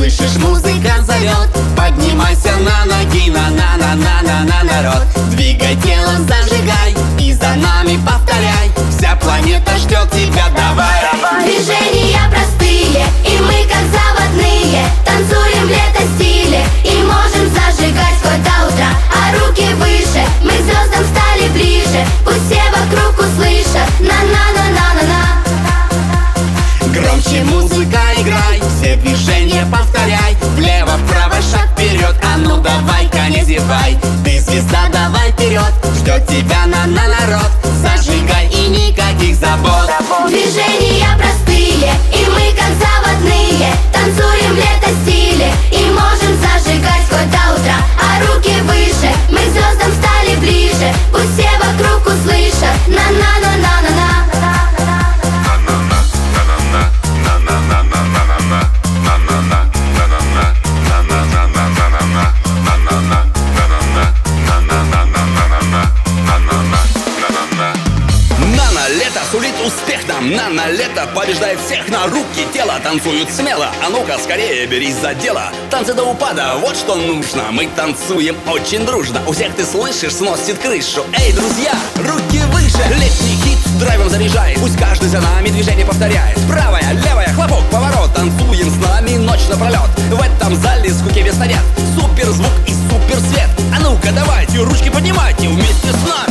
Слышишь, музыка зовет, поднимайся на ноги, на народ. Двигай телом, зажигай и за нами повторяй. Вся планета ждет тебя, давай. Движения простые, и мы как заводные. Танцуем в лето-стиле и можем зажигать хоть до утра. А руки выше, мы к звездам стали ближе. Пусть все вокруг услышат на-на-на-на-на-на. Громче музыка играй, все движения повторяй. Влево-вправо, шаг вперед, а ну давай-ка не зевай. Ты звезда, давай вперед, ждет тебя на народ. Зажигай и никаких забот. Движения простые, и мы как заводные. Танцуем в лето-стиле и можем зажигать хоть до утра. А руки выше, мы к звездам стали ближе. Пусть все вокруг услышат на-на-на-на-на-на. Нано-лето сулит успех нам, нано-лето побеждает всех. На руки, тело танцуют смело, а ну-ка скорее берись за дело. Танцы до упада, вот что нужно, мы танцуем очень дружно. У всех, ты слышишь, сносит крышу. Эй, друзья, руки выше! Летний хит драйвом заряжает, пусть каждый за нами движение повторяет. Правая, левая, хлопок, поворот, танцуем с нами ночь напролет. В этом зале скуки веса нет, супер звук и супер свет. А ну-ка давайте, ручки поднимайте вместе с нами.